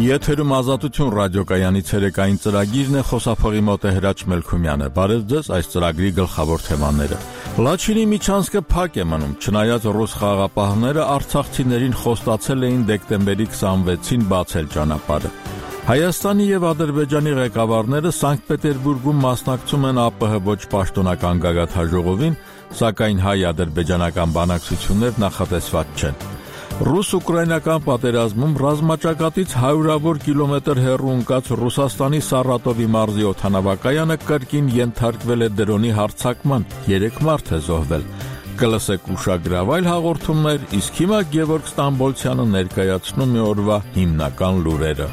Եթերում Ազատություն ռադիոկայանի ցերեկային ծրագիրն է, խոսափողի մոտ է Հրաչ Մելքումյանը։ Բարև ձեզ, այս ծրագրի գլխավոր թեմաները։ Լաչինի միջանցքը փակ է մնում, չնայած ռուս խաղաղապահները արցախցիներին խոստացել էին դեկտեմբերի 26-ին բացել ճանապարհը։ Հայաստանի եւ Ադրբեջանի ղեկավարները Սանկտ Պետերբուրգում մասնակցում են ԱՊՀ ոչ պաշտոնական գագաթաժողովին, սակայն հայ-ադրբեջանական բանակցություններ նախատեսված չեն։ Ռուս-ուկրաինական պատերազմում ռազմաճակատից հարյուրավոր կիլոմետր հեռու ընկած Ռուսաստանի Սարատովի մարզի օդանավակայանը կրկին ենթարկվել է դրոնի հարձակման, 3 մարդ է զոհվել։ Կլսեք ուշագրավ այլ հաղորդումներ, իսկ հիմա Գևորգ Ստամբոլցյանը ներկայացնում է օրվա հիմնական լուրերը։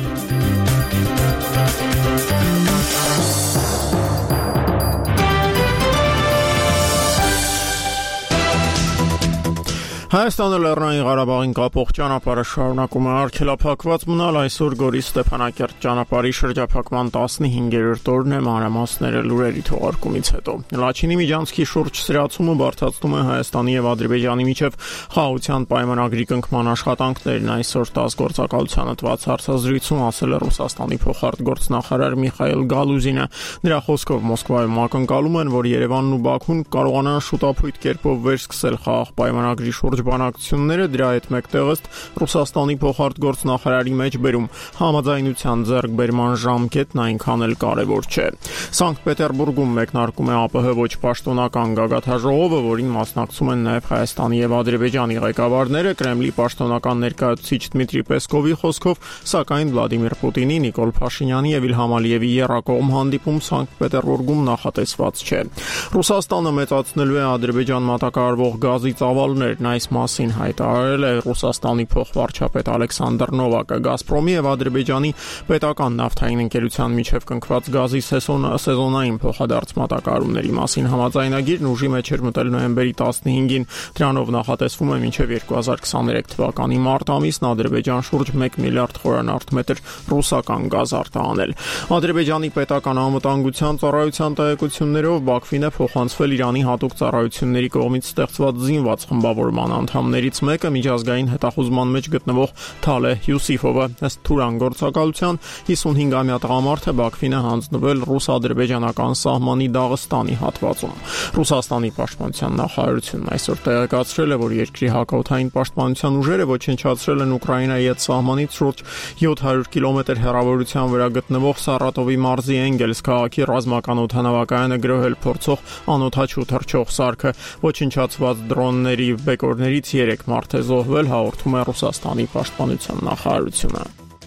Հայաստանը Լեռնային Ղարաբաղին կապող ճանապարհը շարունակում է արգելափակված մնալ, այսօր Գորի Ստեփանակերտ ճանապարհի շրջափակման 15-րդ օրն է, մանրամասները լուրերի թողարկումից հետո։ Լաչինի միջանցքի շուրջ սրացումը բարդացնում է Հայաստանի եւ Ադրբեջանի միջև խաղաղության պայմանագրի կնքման աշխատանքներն, այսօր 10 գործակալությանը տված հարցազրույցում ասել է Ռուսաստանի փոխարտգործնախարար Միխայել Գալուզինը։ Նրա խոսքով Մոսկվայում ակնկալում են, որ Երևանն ու Բաքուն կարողանան շուտափույթ կերպով վերսկսել խաղաղ պայմանագրի շուրջ բանակցությունները, դրա հետ մեկտեղ ըստ Ռուսաստանի փոխարտգործնախարարի մեջբերում համաձայնության ձեռքբերման ժամկետն այնքան էլ կարևոր չէ։ Սանկտ Պետերբուրգում մեկնարկում է ԱՊՀ ոչ պաշտոնական գագաթաժողովը, որին մասնակցում են նաև Հայաստանի եւ Ադրբեջանի ղեկավարները, Կրեմլի պաշտոնական ներկայացուցիչ Դմիտրի Պեսկովի խոսքով, սակայն Վլադիմիր Պուտինի, Նիկոլ Փաշինյանի եւ Իլհամ Ալիևի եռակողմ հանդիպում Սանկտ Պետերբուրգում նախատեսված չէ։ Ռուսաստանը մեծացնելու է Ադրբեջան մատակարարվող գազի ծավալներն, այս մասին հայտարարել է Ռուսաստանի փոխվարչապետ Ալեքսանդր Նովակը։ Գազպրոմի եւ Ադրբեջանի պետական նավթային ընկերության միջև կնքված գազի սեզոնային փոխադարձ մատակարարումների մասին համաձայնագիրն ուժի մեջ էր մտել նոյեմբերի 15-ին։ Դրանով նախատեսվում է մինչև 2023 թվականի մարտ ամիսն Ադրբեջան շուրջ 1 միլիարդ խորանարդ մետր ռուսական գազ արտահանել։ Ադրբեջանի պետական անվտանգության ծառայության տեղեկություններով Բաքվին է փոխանցվել Իրանի հատուկ ծառայությունների կողմից ստեղծված զինված խմբավորման անդամներից մեկը, միջազգային հետախուզման մեջ գտնվող Թալե Յուսիֆովը։ Ըստ Թուրան գործակալության 55-ամյա տղամարդը Բաքվին է հանձնվել ռուս-ադրբեջանական սահմանի Դաղստանի հատվածում։ Ռուսաստանի պաշտպանության նախարարությունն այսօր տեղեկացրել է, որ երկրի հակաօդային պաշտպանության ուժերը ոչնչացրել են Ուկրաինայի հետ սահմանից շուրջ 700 կիլոմետր հեռավորության վրա գտնվող Սարատովի մարզի Էնգելս քաղաքի ռազմական օդանավակայանը գրոհել փորձող անօդաչու թռչող սարքը։ Ոչնչացված դրոնների բեկորներից 3 մարդ է զոհվել, հաղորդում է Ռուսաստանի պաշտպանության նախարարությունը։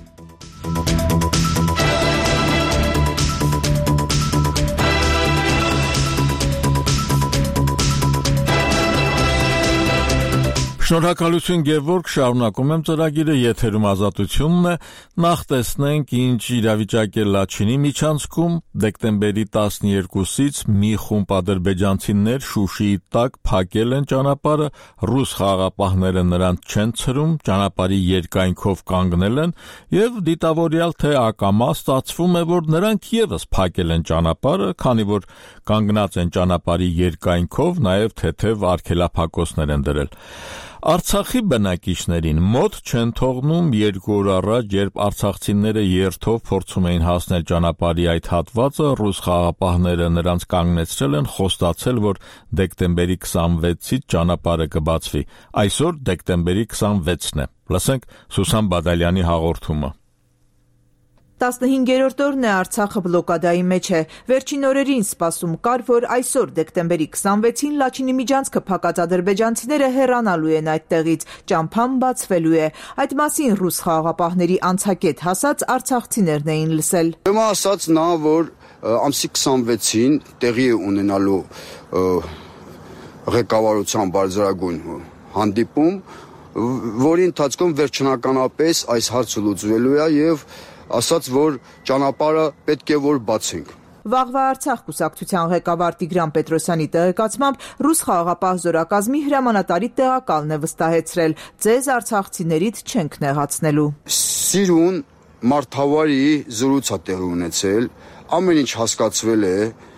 Շնորհակալություն Գևորգ, շարունակում եմ ծրագիրը, եթերում Ազատությունն է, նախ տեսնենք ինչ իրավիճակ է Լաչինի միջանցքում, դեկտեմբերի 12-ից մի խումբ ադրբեջանցիներ Շուշիի տակ փակել են ճանապարհը, ռուս խաղաղապահները նրանց չեն ցրում, ճանապարհի երկայնքով կանգնել են եւ դիտավորյալ թե ակամա ստացվում է, որ նրանք եւս փակել են ճանապարհը, քանի որ կանգնած են ճանապարհի երկայնքով, նաեւ թեթև արգելափակոցներ են դրել։ Արցախի բնակիչներին մոտ չեն թողնում 2 օր առաջ, երբ արցախցիները երթով փորձում էին հասնել ճանապարհի այդ հատվածը, ռուս խաղաղապահները նրանց կանգնեցրել են, խոստացել, որ դեկտեմբերի 26-ից ճանապարհը կբացվի։ Այսօր դեկտեմբերի 26-ն է։ Լսենք Սուսան Բադալյանի հաղորդումը։ 15-րդ օրն է Արցախը բլոկադայի մեջ է։ Վերջին օրերին սպասում կար, որ այսօր դեկտեմբերի 26-ին Լաչինի միջանցքը փակած ադրբեջանցիները հեռանալու են այդտեղից, ճամփան բացվելու է։ Այդ մասին ռուս խաղաղապահների անցակետ հասած արցախցիներն էին լսել։ Ուրեմն ասաց նա, որ ամսի 26-ին տեղի է ունենալու ղեկավարության բարձրագույն հանդիպում, որի ընթացքում վերջնականապես այս հարցը լուծվելու է եւ ասաց, որ ճանապարհը պետք է որ բացենք։ Վաղվա Արցախ կուսակցության ղեկավար Տիգրան Պետրոսյանի տեղեկացմամբ ռուս խաղաղապահ զորակազմի հրամանատարի տեղակալն է վստահեցրել, ձեզ արցախցիներից չենք նեղացնելու։ Սիրուն մարդավարի զրույց է տեղի ունեցել, ամեն ինչ հասկացվել է։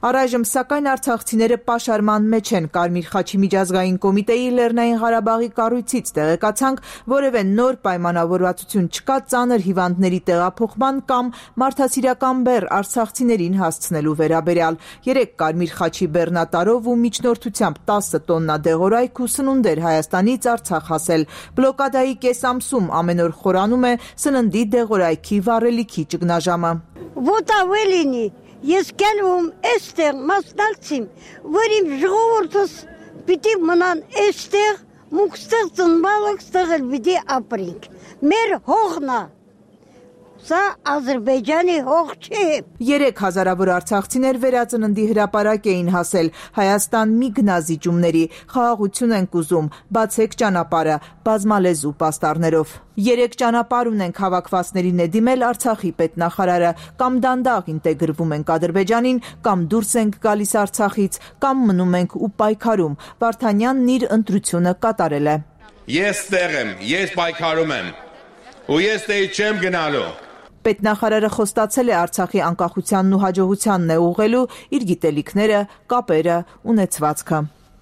Առայժմ սակայն արցախցիները պաշարման մեջ են։ Կարմիր խաչի միջազգային կոմիտեի Լեռնային Ղարաբաղի կառույցից տեղեկացանք, որևէ նոր պայմանավորվածություն չկա ծանր հիվանդների տեղափոխման կամ մարդասիրական բեռ արցախցիներին հասցնելու վերաբերյալ։ 3 Կարմիր խաչի բեռնատարով ու միջնորդությամբ 10 տոննա դեղորայք ու սնունդեր Հայաստանից Արցախ հասել։ Բլոկադայի կես ամսում ամեն օր խորանում է սննդի դեղորայքի վառելիքի ճգնաժամը։ Ոտավելինի ես գալում էստեղ մասնակցիմ, որ իմ ժողովուրդս պիտի մնան էստեղ, մուքստեղ ծնվալը ստեղել պիտի ապրինք։ Մեր հողնա Սա Ադրբեջանի հող չէ։ 3000-ավոր արցախցիներ վերածննդի հրապարակ էին հասել։ Հայաստան մի գնազիջումների, խաղաղություն ենք ուզում, բացեք ճանապարհը, բազմալեզու պաստառներով։ 3 ճանապարհ ունենք հավաքվածներին է դիմել Արցախի պետնախարարը, կամ դանդաղ ինտեգրվում ենք Ադրբեջանին, կամ դուրս ենք գալիս Արցախից, կամ մնում ենք ու պայքարում։ Վարդանյանն իր ընտրությունը կատարել է։ Ես տեղ եմ, ես պայքարում եմ, ու ես տեղ չեմ գնալու։ Պետնախարարը խոստացել է Արցախի անկախությանն ու հաջողությանն է ուղղելու իր գիտելիքները, կապերը, ունեցվածքը։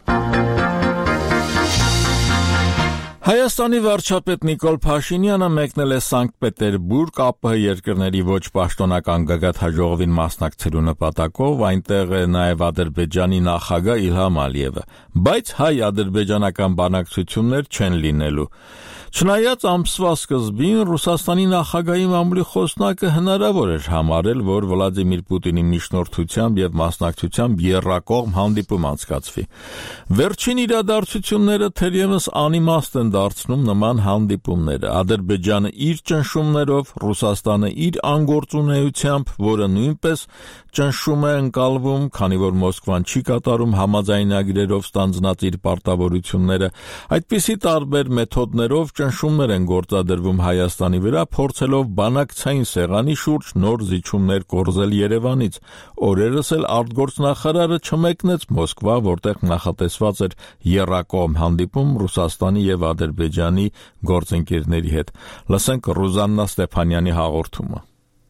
Հայաստանի վարչապետ Նիկոլ Փաշինյանը մեկնել է Սանկտ Պետերբուրգ ԱՊՀ երկրների ոչ պաշտոնական գագաթնաժողովին մասնակցելու նպատակով, այնտեղ է նաև Ադրբեջանի նախագահ Իլհամ Ալիևը, բայց հայ-ադրբեջանական բանակցություններ չեն լինելու։ Չնայած ամսվա սկզբին Ռուսաստանի նախագահի մամուլի խոսնակը հնարավոր էր համարել, որ Վլադիմիր Պուտինի միջնորդությամբ եւ մասնակցությամբ եռակողմ հանդիպում անցկացվի։ Վերջին իրադարձությունները թերևս անիմաստ են դարձնում նման հանդիպումները։ Ադրբեջանը իր ճնշումներով, Ռուսաստանը իր անգործունեությամբ, որը նույնպես ճնշում է ընկալվում, քանի որ Մոսկվան չի կատարում համաձայնագրերով ստանձնած իր պարտավորությունները, այդպիսի տարբեր մեթոդներով ճնշումներ են գործադրվում Հայաստանի վրա, փորձելով բանակցային սեղանի շուրջ նոր զիջումներ կորզել Երևանից։ Օրերս էլ արտգործնախարարը չմեկնեց Մոսկվա, որտեղ նախատեսված էր եռակողմ հանդիպում Ռուսաստանի եւ Ադրբեջանի գործընկերների հետ։ Լսենք Ռուզաննա Ստեփանյանի հաղորդումը։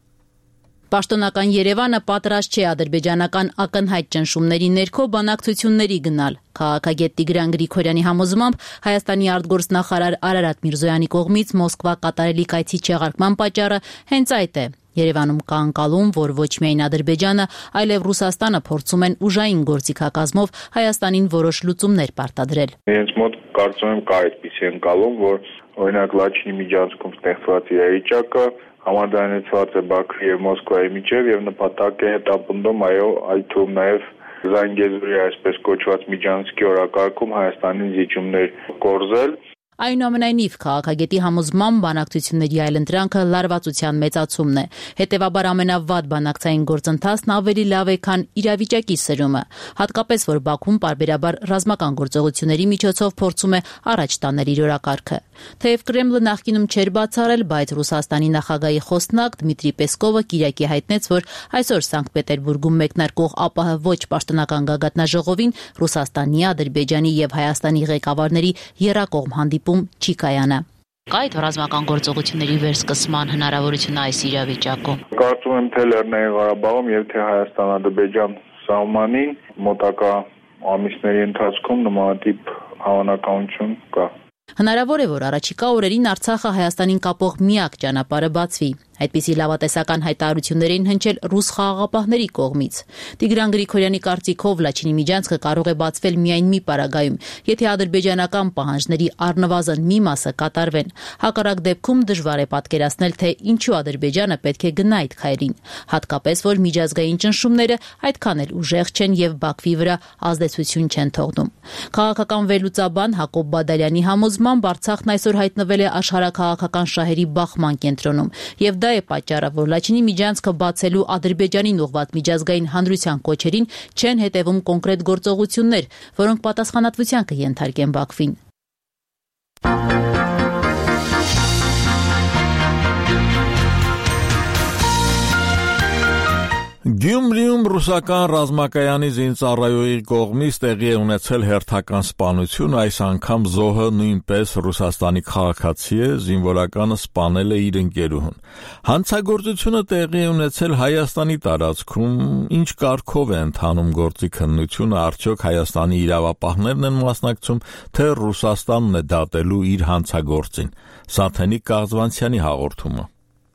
Պաշտոնական Երևանը պատրաստ չէ ադրբեջանական ակնհայտ ճնշումների ներքո բանակցությունների գնալ։ Քաղաքագետ Տիգրան Գրիգորյանի համոզմամբ Հայաստանի արտգործնախարար Արարատ Միրզոյանի կողմից Մոսկվա կատարելի կայցի չեղարկման պատճառը հենց այդ է։ Երևանում կա անկալում, որ ոչ միայն Ադրբեջանը, այլև Ռուսաստանը փորձում են ուժային գործիքակազմով Հայաստանին որոշ լուծումներ պարտադրել։ Իրենց մոտ կարծում եմ կա այդպիսի անկալում, որ օրինակ Լաչինի միջանցքում ստեղծված իրավիճակը համաձայնեցված է Բաքվի եւ Մոսկվայի միջեւ եւ նպատակ է հետապնդում այդ թվում նաեւ Զանգեզուրի այսպես կոչված միջանցքի օրակարգում Հայաստանին զիջումներ կորզել։ Այնուամենայնիվ քաղաքագետի համոզմամբ բանակցությունների այլընտրանքը լարվածության մեծացումն է։ Հետևաբար ամենավատ բանակցային գործընթացն ավելի լավ է, քան իրավիճակի սրումը, հատկապես որ Բաքուն պարբերաբար ռազմական գործողությունների միջոցով փորձում է առաջ տանել իր օրակարգը։ Թեև Կրեմլը նախկինում չէր բացառել, բայց Ռուսաստանի նախագահի խոսնակ Դմիտրի Պեսկովը Կիրակի հայտնեց, որ այսօր Սանկտ Պետերբուրգում մեկնարկող ԱՊՀ ոչ պաշտոնական գագաթնաժողովին Ռուսաստանի, Ադրբեջանի եւ Հայաստանի ղեկավարների եռակողմ հանդիպում չի կայանա։ Կա այդ ռազմական գործողությունների վերսկսման հնարավորությունը այս իրավիճակում։ Կարծում եմ թե Լեռնային Ղարաբաղում եւ թե Հայաստան-Ադրբեջան սահմանին մոտակա ամիսների ընթացքում նմանատիպ հավանականություն կա։ Հնարավոր է, որ առաջիկա օրերին Արցախը Հայաստանին կապող միակ ճանապարհը բացվի։ Այդպիսի լավատեսական հայտարարություններ են հնչել ռուս խաղաղապահների կողմից։ Տիգրան Գրիգորյանի կարծիքով Լաչինի միջանցքը կարող է բացվել միայն մի պարագայում, եթե ադրբեջանական պահանջների առնվազն մի մասը կատարվեն։ Հակառակ դեպքում դժվար է պատկերացնել, թե ինչու Ադրբեջանը պետք է գնա այդ քայլին, հատկապես որ միջազգային ճնշումները այդքան էլ ուժեղ չեն եւ Բաքվի վրա ազդեցություն չեն թողնում։ Քաղաքական վերլուծաբան Հակոբ Բադալյանի համոզմամբ Արցախն այսօր հայտնվել է աշխարհաքաղաքական շահերի բախման կենտրոնում եւ դա է պատճառը, որ Լաչինի միջանցքը բացելու Ադրբեջանին ուղղված միջազգային հանրության կոչերին չեն հետևում կոնկրետ գործողություններ, որոնք պատասխանատվության կենթարկեն Բաքվին։ Գյումրիում ռուսական ռազմակայանի զինծառայողի կողմից տեղի է ունեցել հերթական սպանություն, այս անգամ զոհը նույնպես Ռուսաստանի քաղաքացի է, զինվորականը սպանել է իր ընկերուհուն։ Հանցագործությունը տեղի է ունեցել Հայաստանի տարածքում, ինչ կարգով է ընթանում գործի քննությունը, արդյոք Հայաստանի իրավապահներն են մասնակցում, թե Ռուսաստանն է դատելու իր հանցագործին։ Սաթենիկ Կաղզվանցյանի հաղորդումը։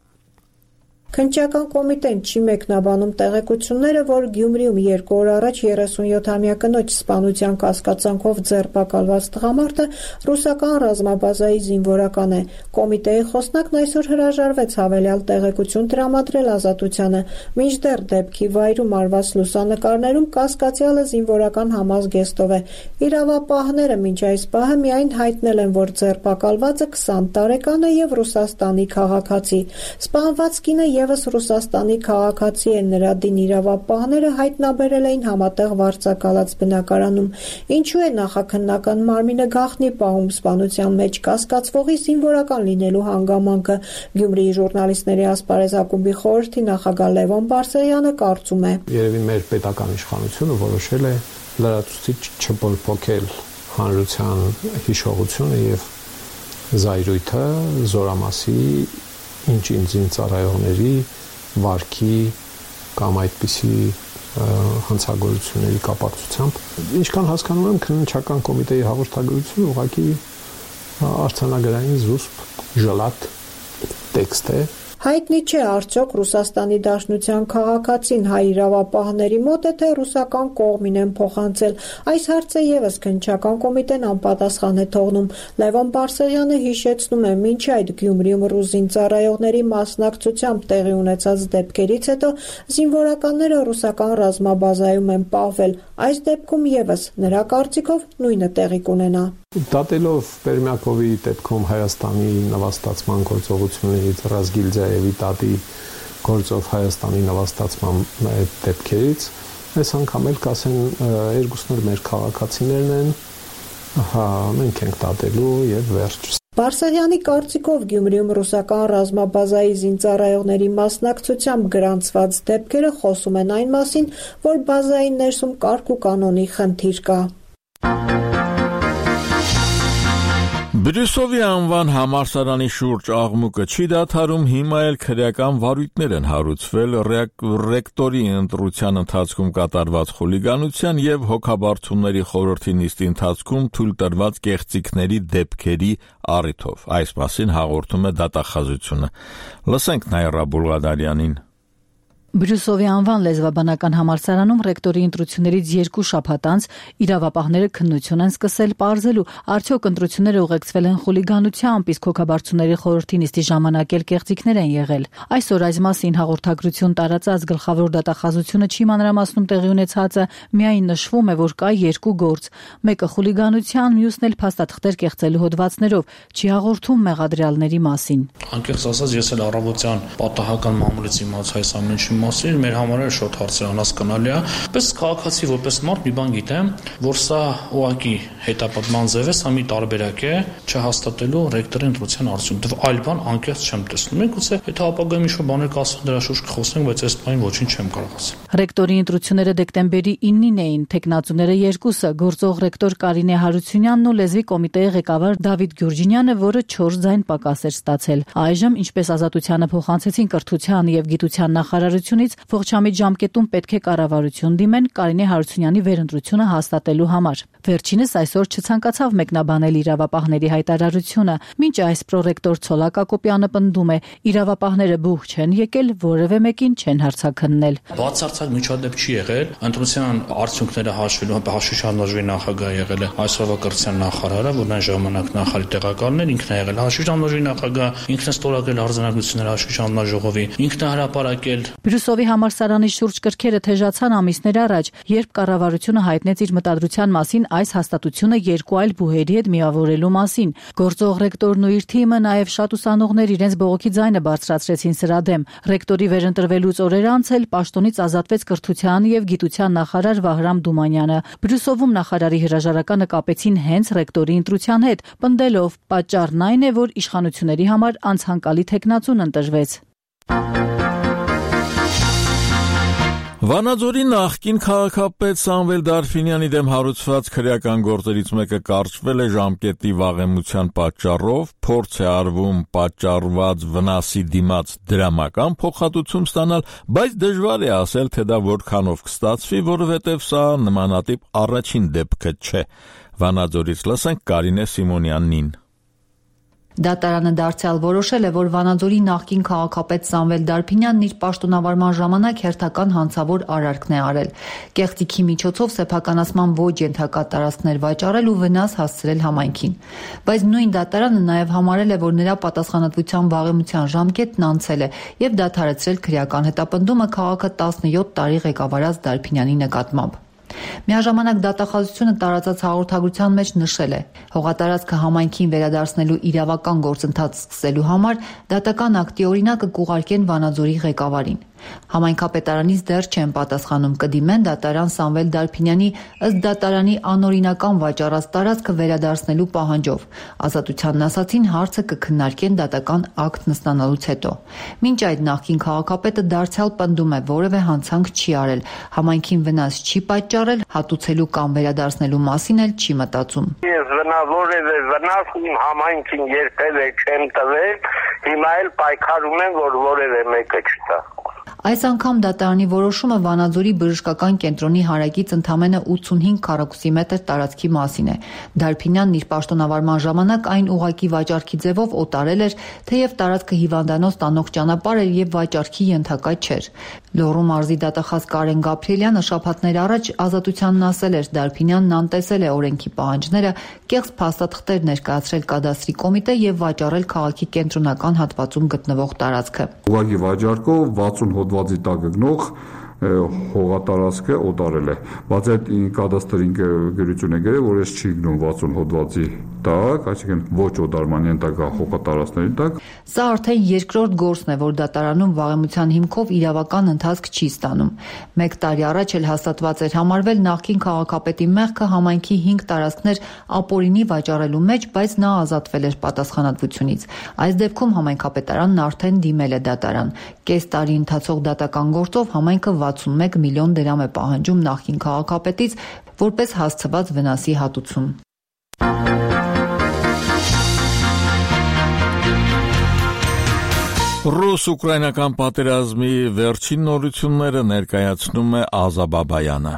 Քննչական կոմիտեն չի մեկնաբանում տեղեկությունները, որ Գյումրիում 2 օր առաջ 37-ամյա կնոջ սպանության կասկածանքով ձերբակալված տղամարդը ռուսական ռազմաբազայի զինվորական է։ Կոմիտեի խոսնակն այսօր հրաժարվեց հավելյալ տեղեկություն տրամադրել Ազատությանը, մինչդեռ դեպքի վայրում արված լուսանկարներում կասկածյալը զինվորական համազգեստով է։ Իրավապահները մինչ այս պահը միայն հայտնել են, որ ձերբակալվածը 20 տարեկան է եւ Ռուսաստանի քաղաքացի։ Սպանված կինը Եվս Ռուսաստանի քաղաքացի է, նրա դին իրավապահները հայտնաբերել էին համատեղ վարձակալած բնակարանում։ Ինչու է նախաքննական մարմինը գաղտնի պահում սպանության մեջ կասկածվողի զինվորական լինելու հանգամանքը։ Գյումրիի ժուրնալիստների ասպարեզ ակումբի խորհրդի նախագահ Լևոն Բարսեղյանը կարծում է. Երևի մեր պետական իշխանությունը որոշել է լրացուցիչ չփոփոխել հանրության հիշողությունը եւ զայրույթը զորամասի ինչ զինծառայողների վարքի կամ այդպիսի հանցագործությունների կապակցությամբ։ Ինչքան հասկանում եմ, քննչական կոմիտեի հաղորդագրությունը ուղղակի արձանագրային զուսպ ժլատ տեքստ է։ Հայտնի չէ արդյոք Ռուսաստանի Դաշնության քաղաքացին հայ իրավապահների մոտ է, թե ռուսական կողմին են փոխանցել։ Այս հարցը եւս քննչական կոմիտեն անպատասխան է թողնում։ Լևոն Բարսեղյանը հիշեցնում է, մինչ այդ Գյումրիում ռուս զինծառայողների մասնակցությամբ տեղի ունեցած դեպքերից հետո զինվորականները ռուսական ռազմաբազայում են պահվել։ Այս դեպքում եւս նրա կարծիքով նույնը տեղի կունենա։ Դատելով Պերմյակովի դեպքում Հայաստանի նվաստացման գործողություններից Ռազգիլձայևի դատի գործով Հայաստանի նվաստացման դեպքերից, այս անգամ էլ կասեն երկուսն էլ մեր քաղաքացիներն են, մենք ենք դատելու եւ վերջ։ Բարսեղյանի կարծիքով Գյումրիում ռուսական ռազմաբազայի զինծառայողների մասնակցությամբ գրանցված դեպքերը խոսում են այն մասին, որ բազայի ներսում կարգ ու կանոնի խնդիր կա։ Բրյուսովի անվան համալսարանի շուրջ աղմուկը չի դադարում, հիմա էլ քրեական վարույթներ են հարուցվել ռեկտորի ընտրության ընթացքում կատարված խուլիգանության եւ հոգաբարձությունների խորհրդի նիստի ընթացքում թույլ տրված կեղծիքների դեպքերի առիթով։ Այս մասին հաղորդում է դատախազությունը։ Լսենք Նայրա Բուլղադարյանին։ Բրյուսովի անվան լեզվաբանական համալսարանում ռեկտորի ընտրություններից 2 շաբաթ անց իրավապահները քննություն են սկսել պարզելու, արդյոք ընտրությունները ուղեկցվել են խուլիգանությամբ, իսկ հոգաբարձությունների խորհրդի նիստի ժամանակ էլ կեղծիքներ են եղել։ Այսօր այս մասին հաղորդագրություն տարածած գլխավոր դատախազությունը չի մանրամասնում տեղի ունեցածը, միայն նշվում է, որ կա 2 գործ, մեկը խուլիգանության, մյուսն էլ փաստաթղթեր կեղծելու հոդվածներով, չի հաղորդում մեղադրյալների մասին։ Անկեղծ ասած, ես էլ առավոտյան պատահական մամուլից իմացա այս ամենի մասին, մեր համար էլ շոտ հարցեր անհասկանալի է։ Պես քաղաքացի որպես մարդ մի բան գիտեմ, որ սա ուղղակի հետապնդման ձև է, սա մի տարբերակ է չհաստատելու ռեկտորի ընտրության արդյունքը։ Այլ բան անկեղծ չեմ տեսնում։ Մենք գուցե եթե ապագայում ինչ-որ բաներ կասեն դրա շուրջ կխոսենք, բայց այս բանին ոչինչ չեմ կարող ասել։ Ռեկտորի ընտրությունները դեկտեմբերի 9-ին էին, թեկնածուները 2-ը՝ գործող ռեկտոր Կարինե Հարությունյանն ու լեզվի կոմիտեի ղեկավար Դավիթ Գյուրջինյանը, որը 4 ձայն պակաս էր ստացել։ Այժմ, ինչպես Ազատությանը փոխանցեցին կրթության եւ գիտության նախարարությունից, ողջամիտ ժամկետում պետք է կառավարություն դիմեն Կարինե Հարությունյանի վերընտրությունը հաստատելու համար։ Վերջինս այսօր չցանկացավ մեկնաբանել իրավապահների հայտարարությունը, մինչ այս պրոռեկտոր Ցոլակ Ակոպյանը պնդում է, իրավապահները բուխ չեն եկել, որևէ մեկին չեն հարցաքննել։ Բացարձակ միջադեպ չի եղել, ընտրության արդյունքները հաշվելու հաշվիչանոժի նախագահ եղել է այսօրվա կրթության նախարարը, որն այն ժամանակ նախարարի տեղակալն էր, ինքն է եղել հաշվիչանոժի նախագահ, ինքն է ստորագրել արձանագրությունները հաշվիչանոժողովի, ինքն է հրապարակել։ Բրյուսովի համալսարանի շուրջ կրքերը թեժացան ամիսներ առաջ, երբ կառավարությունը հայտնեց իր մտադրության մասին այս հաստատությունը 2 այլ բուհերի հետ միավորելու մասին։ Գործող ռեկտորն ու իր թիմը նաև շատ ուսանողներ իրենց բողոքի ձայնը բարձրացրեցին սրա դեմ։ Ռեկտորի վերընտրվելուց օրեր անց էլ պաշտոնից ազատվեց կրթության եւ գիտության նախարար Վահրամ Դումանյանը։ Բրյուսովում նախարարի հրաժարականը կապեցին հենց ռեկտորի ընտրության հետ, պնդելով պատճառն այն է, որ իշխանությունների համար անցանկալի թեկնածուն ընտրվեց։ Վանաձորի նախկին քաղաքապետ Սամվել Դարփինյանի դեմ հարուցված քրեական գործերից մեկը կարճվել է ժամկետի վաղեմության պատճառով, փորձ է արվում պատճառված վնասի դիմաց դրամական փոխհատուցում ստանալ, բայց դժվար է ասել, թե դա որքանով կստացվի, որովհետև սա նմանատիպ առաջին դեպքը չէ։ Վանաձորից լսենք Կարինե Սիմոնյանին։ Դատարանը դարձյալ որոշել է, որ Վանաձորի նախկին քաղաքապետ Սամվել Դարփինյանն իր պաշտոնավարման ժամանակ հերթական հանցավոր արարքն է արել։ Կեղծիքի միջոցով սեփականացման ոչ ենթակա տարածքներ վաճառել ու վնաս հասցրել համայնքին։ Բայց նույն դատարանը նաև համարել է, որ նրա պատասխանատվության վաղեմության ժամկետն անցել է եւ դադարեցրել քրեական հետապնդումը քաղաքը 17 տարի ղեկավարած Դարփինյանի նկատմամբ։ Միաժամանակ դատախազությունը տարածած հաղորդագրության մեջ նշել է. հողատարածքը համայնքին վերադարձնելու իրավական գործընթաց սկսելու համար դատական ակտի օրինակը կուղարկեն Վանաձորի ղեկավարին։ Համայնքապետարանից դեռ չեն պատասխանում, կդիմեն դատարան Սամվել Դարփինյանի ըստ դատարանի անօրինական վաճառած տարածքը վերադարձնելու պահանջով։ Ազատությանն ասացին, հարցը կքննարկեն դատական ակտ նստանալուց հետո։ Մինչ այդ նախկին քաղաքապետը դարձյալ պնդում է, որևէ հանցանք չի արել, համայնքին վնաս չի պատճառել, հատուցելու կամ վերադարձնելու մասին էլ չի մտածում։ Ես որևէ վնաս իմ համայնքին երբևէ չեմ տվել, հիմա էլ պայքարում եմ, որ որևէ մեկը չտա։ Այս անգամ դատարանի որոշումը Վանաձորի բժշկական կենտրոնի հարակից ընդամենը 85 քառակուսի մետր տարածքի մասին է։ Դարփինյանն իր պաշտոնավարման ժամանակ այն ուղղակի վաճառքի ձևով օտարել էր, թեև տարածքը հիվանդանոց տանող ճանապարհ էր եւ վաճառքի ենթակա չէր։ Լոռու մարզի դատախազ Կարեն Գաբրիելյանը շաբաթներ առաջ Ազատությանն ասել էր, Դարփինյանն անտեսել է օրենքի պահանջները, կեղծ փաստաթղթեր ներկայացրել կադաստրի կոմիտե եւ վաճառել քաղաքի կենտրոնական հատվածում գտնվող տարածքը։ Ուղղակի վաճառքով 60 հոդվածի տակ գտնող հողատարածքը օտարել է։ Բայց այդ կադաստրի գրություն է գրել, որ ես չի գնում 60 հոդվածի տակ, այսինքն ոչ օտարման ենթակա հողատարածքների տակ։ Սա արդեն երկրորդ գործն է, որ դատարանում վաղեմության հիմքով իրավական ընթացք չի ստանում։ 1 տարի առաջ էլ հաստատված էր համարվել նախկին քաղաքապետի մեղքը համայնքի 5 տարածքներ ապօրինի վաճառելու մեջ, բայց նա ազատվել էր պատասխանատվությունից։ Այս դեպքում համայնքապետարանն արդեն դիմել է դատարան։ Կես տարի ընթացող դատական գործով համայնքը 61 միլիոն դրամ է պահանջում նախկին քաղաքապետից որպես հասցված վնասի հատուցում։ Ռուս-ուկրաինական պատերազմի վերջին նորությունները ներկայացնում է Ազա Բաբայանը։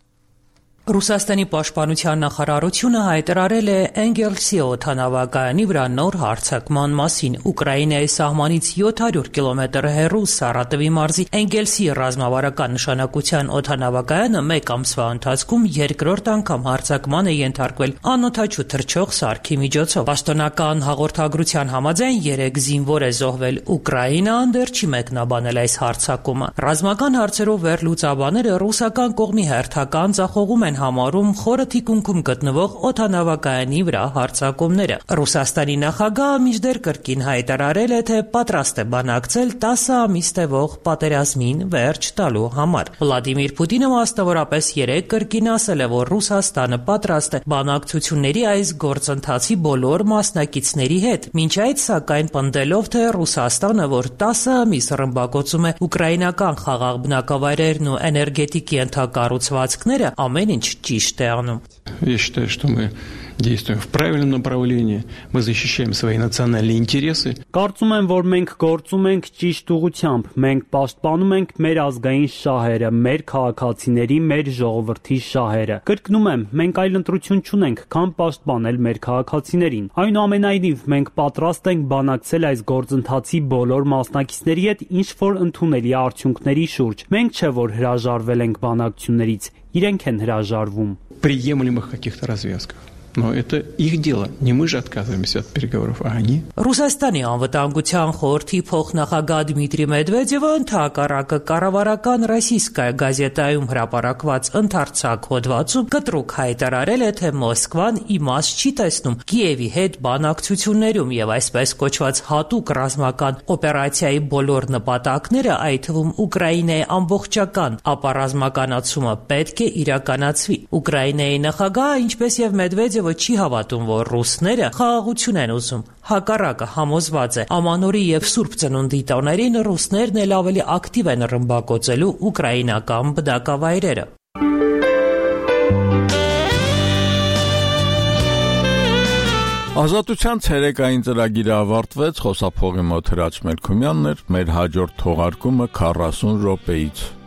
Ռուսաստանի պաշտպանության նախարարությունը հայտարարել է Էնգելսի օդանավակայանի վրա նոր հարձակման մասին։ Ուկրաինայի սահմանից 700 կիլոմետր հեռու Սարատովի մարզի Էնգելսի ռազմավարական նշանակության օդանավակայանը 1 ամսվա ընթացքում երկրորդ անգամ հարձակման է ենթարկվել անօդաչու թռչող սարքի միջոցով։ Պաշտոնական հաղորդագրության համաձայն 3 զինվոր է զոհվել։ Ուկրաինան դեռ չի մեկնաբանել այս հարձակումը։ Ռազմական հարցերով վերլուծաբաները ռուսական կողմի հերթական ձախողում համարում խորը թիկունքում գտնվող օդանավակայանի վրա հարձակումները։ Ռուսաստանի նախագահը մինչդեռ կրկին հայտարարել է, թե պատրաստ է բանակցել 10 ամիս տևող պատերազմին վերջ տալու համար։ Վլադիմիր Պուտինը մասնավորապես երեկ կրկին ասել է, որ Ռուսաստանը պատրաստ է բանակցությունների այս գործընթացի բոլոր մասնակիցների հետ։ Մինչ այդ, սակայն, պնդելով, թե Ռուսաստանը, որ 10 ամիս ռմբակոծում է ուկրաինական խաղաղ բնակավայրերն ու էներգետիկ ենթակառուցվածքները, ամեն ինչ ճիշտ է անում։ Я считаю, что мы действуем в правильном направлении, мы защищаем свои национальные интересы. Կարծում եմ, որ մենք գործում ենք ճիշտ ուղղությամբ, մենք պաշտպանում ենք մեր ազգային շահերը, մեր քաղաքացիների, մեր ժողովրդի շահերը։ Կրկնում եմ, մենք այլ ընտրություն չունենք, քան պաշտպանել մեր քաղաքացիներին։ Այնուամենայնիվ, մենք պատրաստ ենք բանակցել այս գործընթացի բոլոր մասնակիցների հետ ինչ որ ընդունելի արդյունքների շուրջ։ Մենք չէ որ հրաժարվել ենք բանակցություններից, իրենք են հրաժարվում։ Приемлемых каких-то развязках. Но это их дело. Не мы же отказываемся от переговоров, а они. Ռուսաստանի անվտանգության խորհրդի փոխնախագահ Դմիտրի Մեդվեդևը ընդհակառակը կառավարական Ռոսիյսկայա գազետայում հրապարակված ընդարձակ հոդվածում կտրուկ հայտարարել է, թե Մոսկվան իմաստ չի տեսնում Կիևի հետ բանակցություններում եւ այսպես կոչված հատուկ ռազմական օպերացիայի բոլոր նպատակները, այդ թվում Ուկրաինայի ամբողջական ապառազմականացումը պետք է իրականացվի։ Ուկրաինայի նախագահը, ինչպես եւ Մեդվեդևը Ալիևը չի հավատում, որ ռուսները խաղաղություն են ուզում։ Հակառակը համոզված է, Ամանորի եւ Սուրբ Ծնունդի տոներին ռուսներն էլ ավելի ակտիվ են ռմբակոծելու ուկրաինական բնակավայրերը։ Ազատության ցերեկային ծրագիրը ավարտվեց, խոսափողի մոտ Հրաչ Մելքումյանն էր, մեր հաջորդ թողարկումը 40 րոպեից։